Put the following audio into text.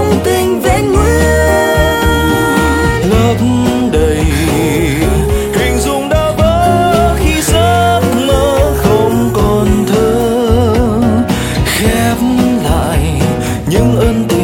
dòng tình vẹn nguyên. Lấp đầy hình dung đã vỡ khi giấc mơ không còn thơ, khép lại những ân tình